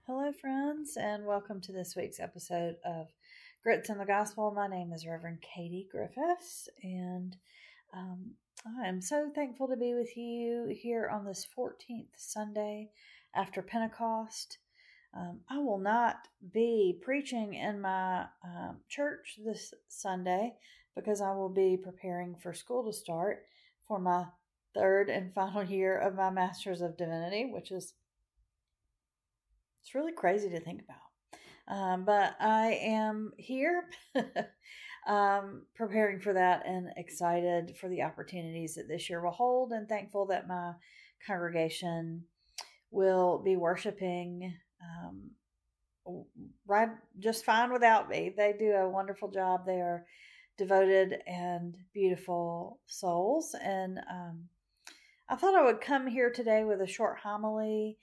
Hello, friends, and welcome to this week's episode of Grits in the Gospel. My name is Reverend Katie Griffiths, and um, I am so thankful to be with you here on this 14th Sunday after Pentecost. I will not be preaching in my church this Sunday because I will be preparing for school to start for my third and final year of my Master's of Divinity, which is it's really crazy to think about. But I am here preparing for that and excited for the opportunities that this year will hold, and thankful that my congregation will be worshiping right just fine without me. They do a wonderful job. They are devoted and beautiful souls. And I thought I would come here today with a short homily.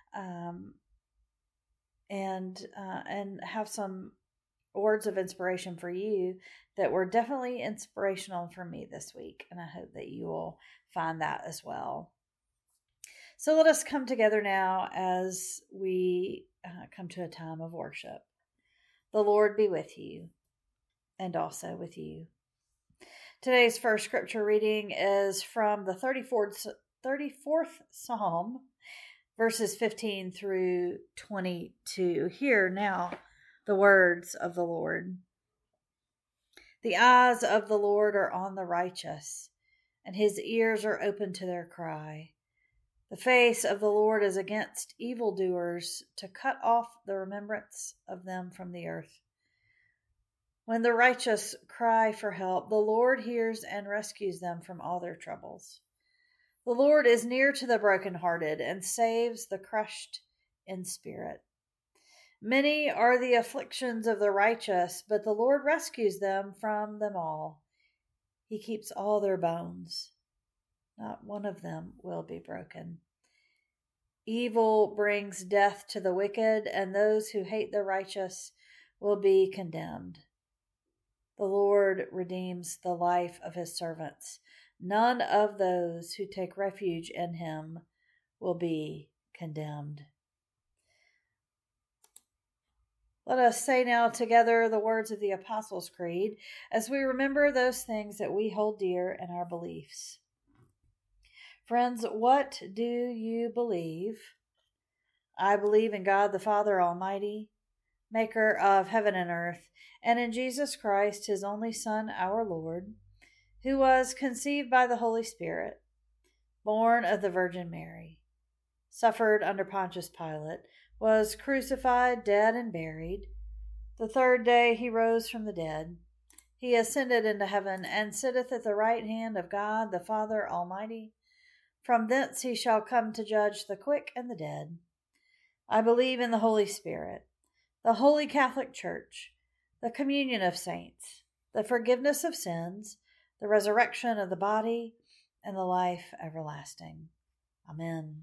And have some words of inspiration for you that were definitely inspirational for me this week, and I hope that you will find that as well. So let us come together now as we come to a time of worship. The Lord be with you, and also with you. Today's first scripture reading is from the 34th Psalm, verses 15 through 22. Hear now the words of the Lord. The eyes of the Lord are on the righteous, and his ears are open to their cry. The face of the Lord is against evildoers, to cut off the remembrance of them from the earth. When the righteous cry for help, the Lord hears and rescues them from all their troubles. The Lord is near to the brokenhearted and saves the crushed in spirit. Many are the afflictions of the righteous, but the Lord rescues them from them all. He keeps all their bones. Not one of them will be broken. Evil brings death to the wicked, and those who hate the righteous will be condemned. The Lord redeems the life of his servants. None of those who take refuge in him will be condemned. Let us say now together the words of the Apostles' Creed as we remember those things that we hold dear in our beliefs. Friends, what do you believe? I believe in God the Father Almighty, maker of heaven and earth, and in Jesus Christ, his only Son, our Lord, who was conceived by the Holy Spirit, born of the Virgin Mary, suffered under Pontius Pilate, was crucified, dead, and buried. The third day he rose from the dead. He ascended into heaven, and sitteth at the right hand of God the Father Almighty. From thence he shall come to judge the quick and the dead. I believe in the Holy Spirit, the Holy Catholic Church, the communion of saints, the forgiveness of sins, the resurrection of the body, and the life everlasting. Amen.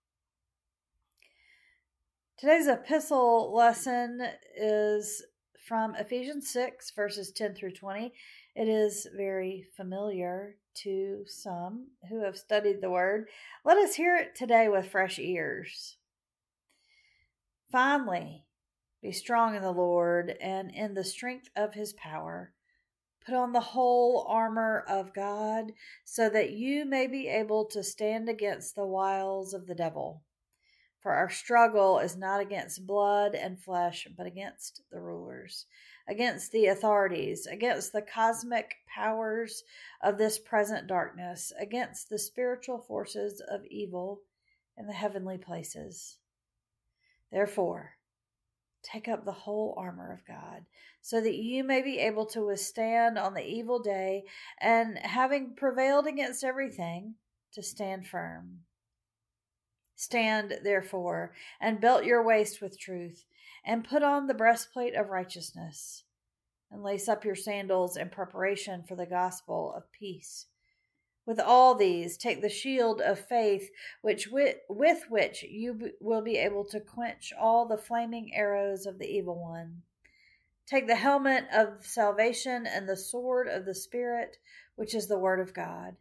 Today's epistle lesson is from Ephesians 6, verses 10 through 20. It is very familiar to some who have studied the word. Let us hear it today with fresh ears. Finally, be strong in the Lord and in the strength of his power. Put on the whole armor of God so that you may be able to stand against the wiles of the devil. For our struggle is not against blood and flesh, but against the rulers, against the authorities, against the cosmic powers of this present darkness, against the spiritual forces of evil in the heavenly places. Therefore, take up the whole armor of God, so that you may be able to withstand on the evil day, and having prevailed against everything, to stand firm. Stand, therefore, and belt your waist with truth, and put on the breastplate of righteousness, and lace up your sandals in preparation for the gospel of peace. With all these, take the shield of faith, with which you will be able to quench all the flaming arrows of the evil one. Take the helmet of salvation and the sword of the Spirit, which is the word of God.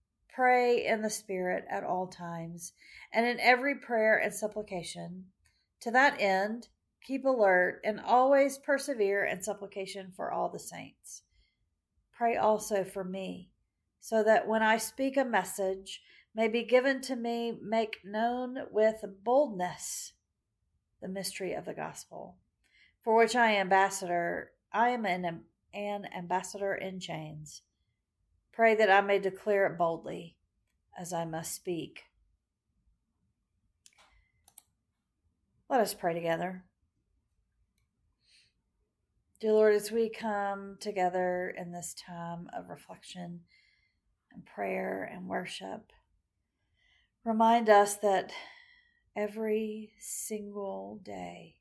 Pray in the Spirit at all times, and in every prayer and supplication. To that end, keep alert and always persevere in supplication for all the saints. Pray also for me, so that when I speak a message may be given to me, make known with boldness the mystery of the gospel, for which I am an ambassador in chains. Pray that I may declare it boldly, as I must speak. Let us pray together. Dear Lord, as we come together in this time of reflection and prayer and worship, remind us that every single day,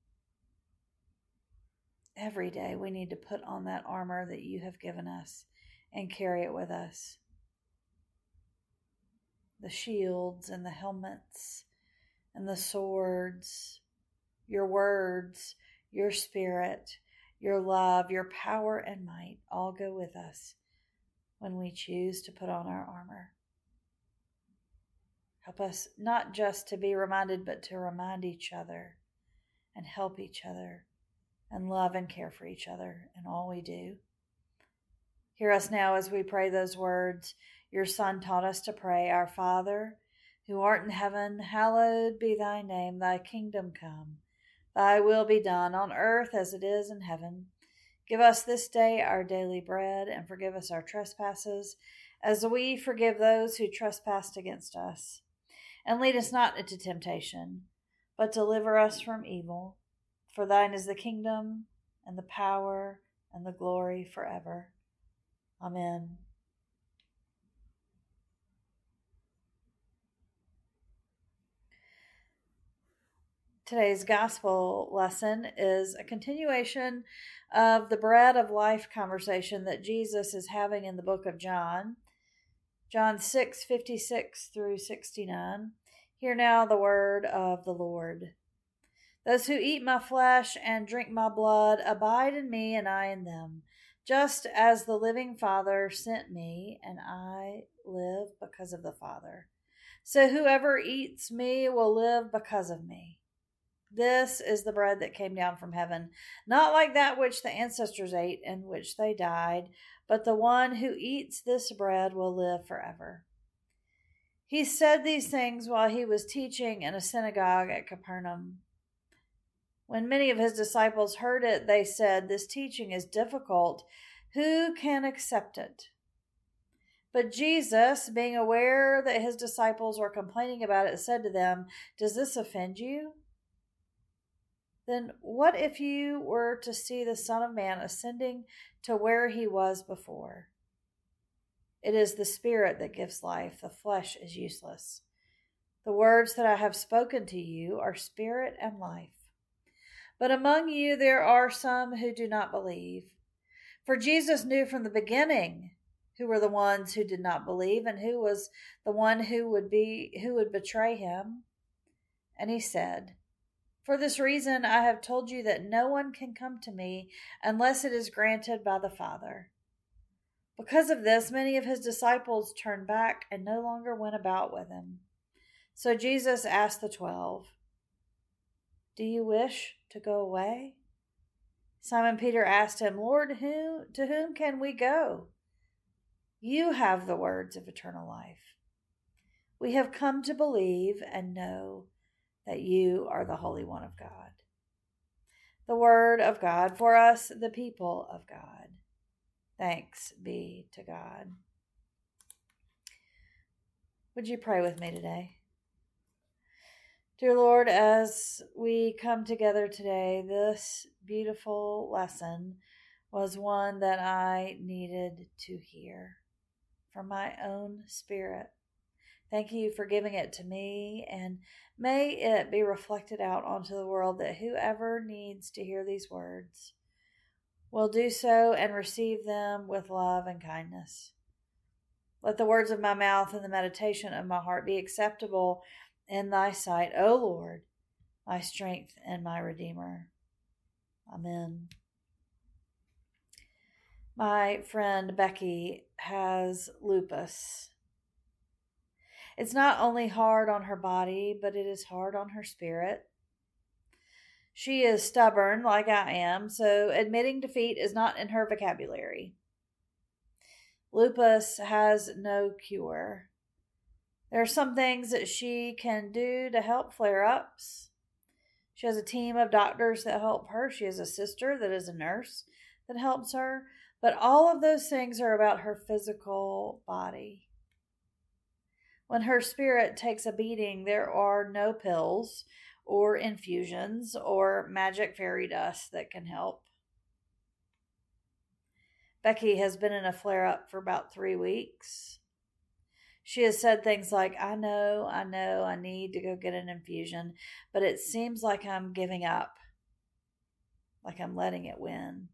every day we need to put on that armor that you have given us and carry it with us. The shields and the helmets and the swords, your words, your spirit, your love, your power and might all go with us when we choose to put on our armor. Help us not just to be reminded, but to remind each other and help each other and love and care for each other in all we do. Hear us now as we pray those words your Son taught us to pray. Our Father, who art in heaven, hallowed be thy name. Thy kingdom come. Thy will be done on earth as it is in heaven. Give us this day our daily bread, and forgive us our trespasses, as we forgive those who trespass against us. And lead us not into temptation, but deliver us from evil. For thine is the kingdom, and the power, and the glory forever. Amen. Today's gospel lesson is a continuation of the bread of life conversation that Jesus is having in the book of John. John 6:56 through 69. Hear now the word of the Lord. Those who eat my flesh and drink my blood abide in me and I in them, just as the living Father sent me, and I live because of the Father. So whoever eats me will live because of me. This is the bread that came down from heaven, not like that which the ancestors ate and which they died, but the one who eats this bread will live forever. He said these things while he was teaching in a synagogue at Capernaum. When many of his disciples heard it, they said, "This teaching is difficult. Who can accept it?" But Jesus, being aware that his disciples were complaining about it, said to them, "Does this offend you? Then what if you were to see the Son of Man ascending to where he was before? It is the Spirit that gives life. The flesh is useless. The words that I have spoken to you are spirit and life. But among you there are some who do not believe. For Jesus knew from the beginning who were the ones who did not believe and who was the one who would betray him. And he said, "For this reason I have told you that no one can come to me unless it is granted by the Father." Because of this, many of his disciples turned back and no longer went about with him. So Jesus asked the 12, "Do you wish to go away?" Simon Peter asked him, "Lord, to whom can we go? You have the words of eternal life. We have come to believe and know that you are the Holy One of God." The word of God for us, the people of God. Thanks be to God. Would you pray with me today? Dear Lord, as we come together today, this beautiful lesson was one that I needed to hear from my own spirit. Thank you for giving it to me, and may it be reflected out onto the world that whoever needs to hear these words will do so and receive them with love and kindness. Let the words of my mouth and the meditation of my heart be acceptable in thy sight, O Lord, my strength and my Redeemer. Amen. My friend Becky has lupus. It's not only hard on her body, but it is hard on her spirit. She is stubborn like I am, so admitting defeat is not in her vocabulary. Lupus has no cure. There are some things that she can do to help flare-ups. She has a team of doctors that help her. She has a sister that is a nurse that helps her. But all of those things are about her physical body. When her spirit takes a beating, there are no pills or infusions or magic fairy dust that can help. Becky has been in a flare-up for about 3 weeks. She has said things like, I know, I need to go get an infusion, but it seems like I'm giving up, like I'm letting it win.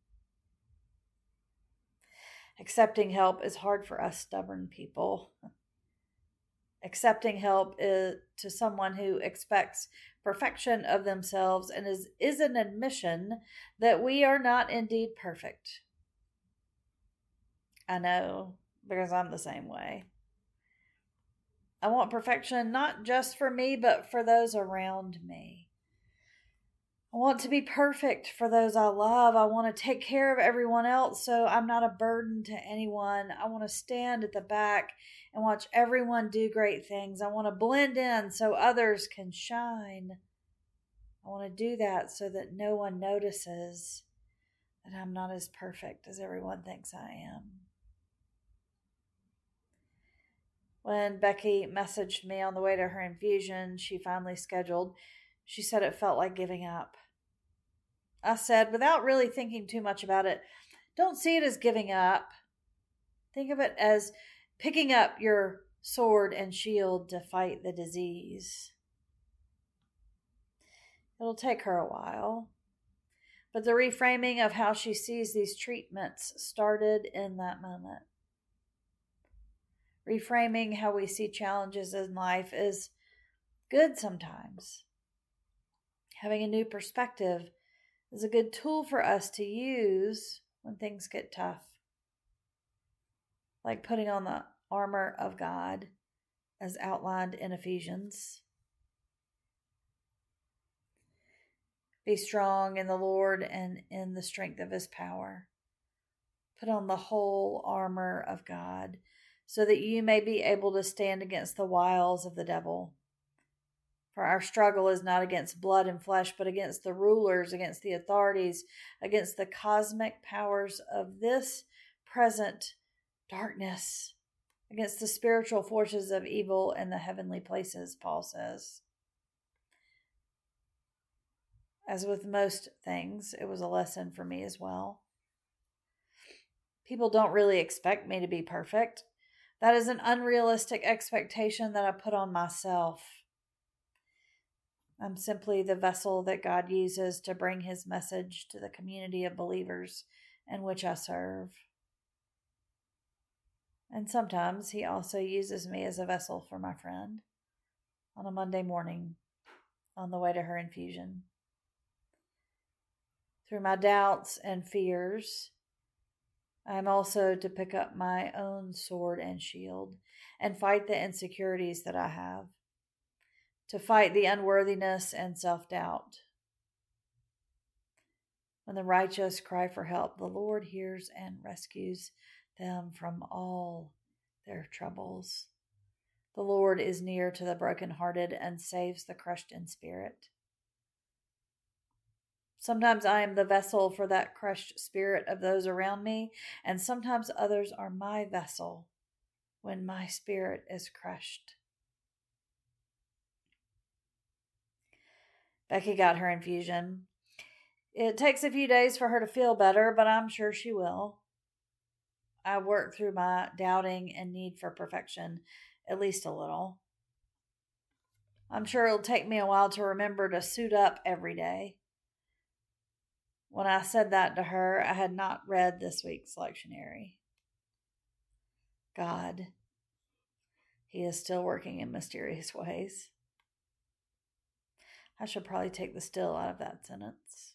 Accepting help is hard for us stubborn people. Accepting help is to someone who expects perfection of themselves and is an admission that we are not indeed perfect. I know, because I'm the same way. I want perfection not just for me, but for those around me. I want to be perfect for those I love. I want to take care of everyone else so I'm not a burden to anyone. I want to stand at the back and watch everyone do great things. I want to blend in so others can shine. I want to do that so that no one notices that I'm not as perfect as everyone thinks I am. When Becky messaged me on the way to her infusion she finally scheduled, she said it felt like giving up. I said, without really thinking too much about it, don't see it as giving up. Think of it as picking up your sword and shield to fight the disease. It'll take her a while, but the reframing of how she sees these treatments started in that moment. Reframing how we see challenges in life is good sometimes. Having a new perspective is a good tool for us to use when things get tough. Like putting on the armor of God as outlined in Ephesians. Be strong in the Lord and in the strength of his power. Put on the whole armor of God so that you may be able to stand against the wiles of the devil. For our struggle is not against blood and flesh, but against the rulers, against the authorities, against the cosmic powers of this present darkness, against the spiritual forces of evil in the heavenly places, Paul says. As with most things, it was a lesson for me as well. People don't really expect me to be perfect. That is an unrealistic expectation that I put on myself. I'm simply the vessel that God uses to bring his message to the community of believers in which I serve. And sometimes he also uses me as a vessel for my friend on a Monday morning on the way to her infusion. Through my doubts and fears, I am also to pick up my own sword and shield and fight the insecurities that I have. To fight the unworthiness and self-doubt. When the righteous cry for help, the Lord hears and rescues them from all their troubles. The Lord is near to the brokenhearted and saves the crushed in spirit. Sometimes I am the vessel for that crushed spirit of those around me, and sometimes others are my vessel when my spirit is crushed. Becky got her infusion. It takes a few days for her to feel better, but I'm sure she will. I worked through my doubting and need for perfection, at least a little. I'm sure it'll take me a while to remember to suit up every day. When I said that to her, I had not read this week's lectionary. God, he is still working in mysterious ways. I should probably take the still out of that sentence.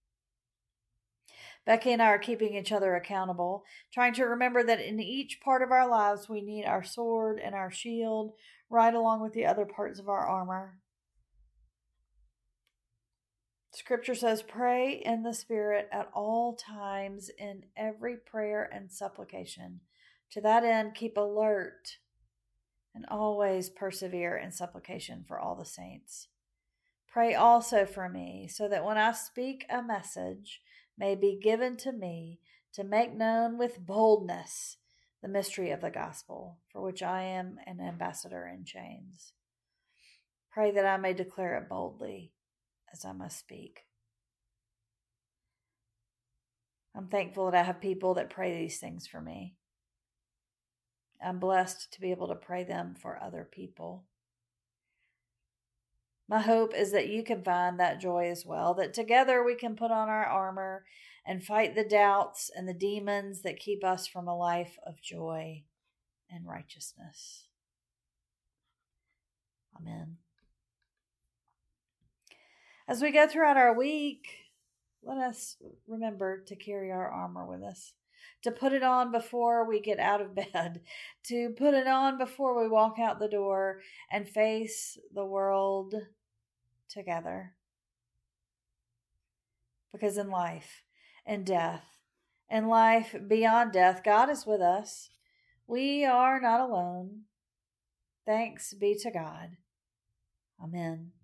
Becky and I are keeping each other accountable, trying to remember that in each part of our lives we need our sword and our shield right along with the other parts of our armor. Scripture says, pray in the Spirit at all times in every prayer and supplication. To that end, keep alert and always persevere in supplication for all the saints. Pray also for me, so that when I speak, a message may be given to me to make known with boldness the mystery of the gospel, for which I am an ambassador in chains. Pray that I may declare it boldly as I must speak. I'm thankful that I have people that pray these things for me. I'm blessed to be able to pray them for other people. My hope is that you can find that joy as well, that together we can put on our armor and fight the doubts and the demons that keep us from a life of joy and righteousness. Amen. As we go throughout our week, let us remember to carry our armor with us, to put it on before we get out of bed, to put it on before we walk out the door and face the world together. Because in life and death, in life beyond death, God is with us. We are not alone. Thanks be to God. Amen.